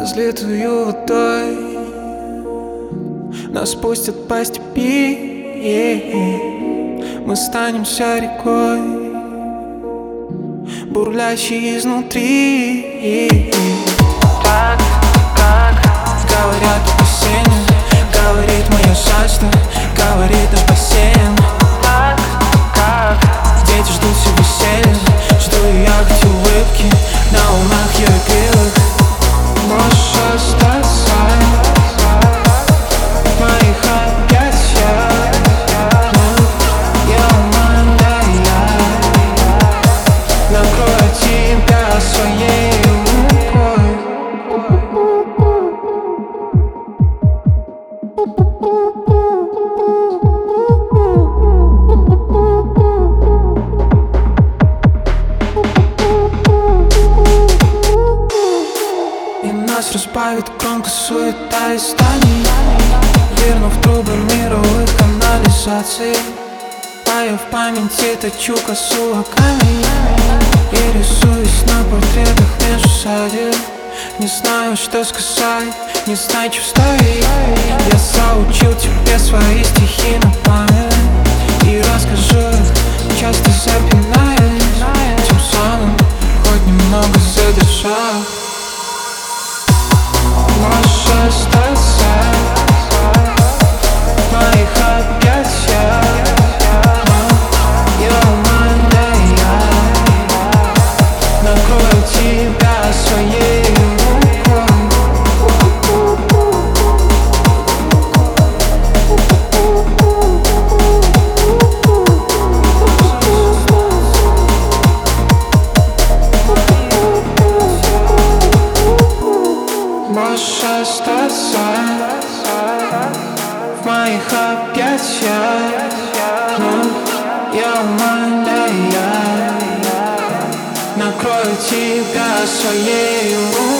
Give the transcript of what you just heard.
разлитую водой нас пустят по степи. Мы станемся рекой, бурлящей изнутри. Так, как говорят осенью, говорит моя жажда, говорит наш бассейн. Так, как дети ждут все веселья, жду и я хоть улыбки на волнах ярких. Можешь остаться в моих объятиях, я умоляю, накрою тебя своей рукой. И нас разбавит громко суета и зданий, вернув трубы мировых канализаций. А я в памяти точу косу локами и рисуюсь на портретах между садик. Не знаю, что сказать, не знаю, что вставить. Я заучил тебе свои стихи на память и расскажу их, часто запинаясь, тем самым хоть немного задержав. Можешь остаться в моих объятиях, я умоляю, накрою тебя своей рукой. Можешь остаться в моих объятиях, я умоляю, накрою тебя своей рукой.